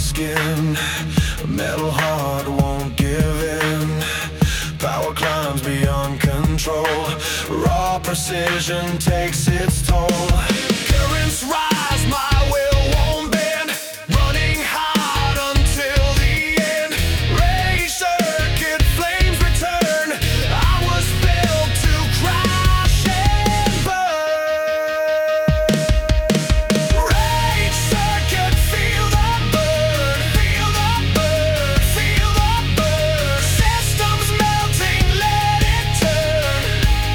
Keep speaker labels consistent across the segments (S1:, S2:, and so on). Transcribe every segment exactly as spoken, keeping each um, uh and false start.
S1: skin. A metal heart won't give in. Power climbs beyond control. Raw precision takes its toll. Currents rise, my will won't bend. Running hard until the end. Rage circuit flames return. I was built to crash and burn. Rage circuit, feel the burn. Feel the burn, feel the burn. Systems melting, let it turn.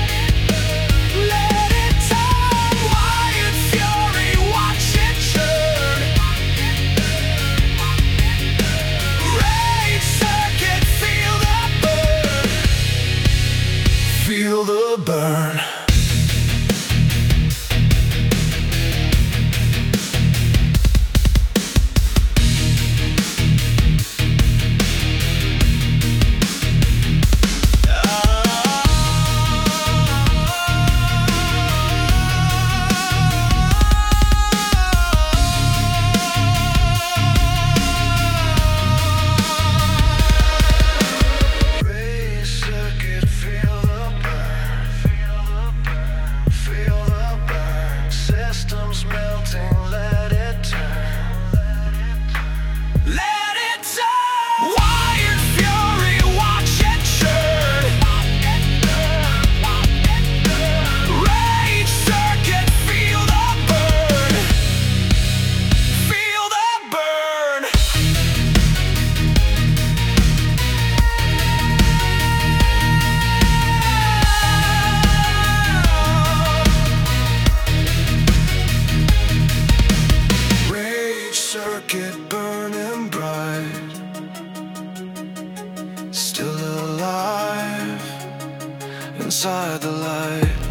S1: Let it turn. Wired fury, watch it churn. Rage circuit, feel the burn. Feel the burn. Systems melting, let it turn. Let it turn. Wired fury, watch it churn. Rage circuit, feel the burn. Feel the burn. Circuit burning bright, still alive inside the light.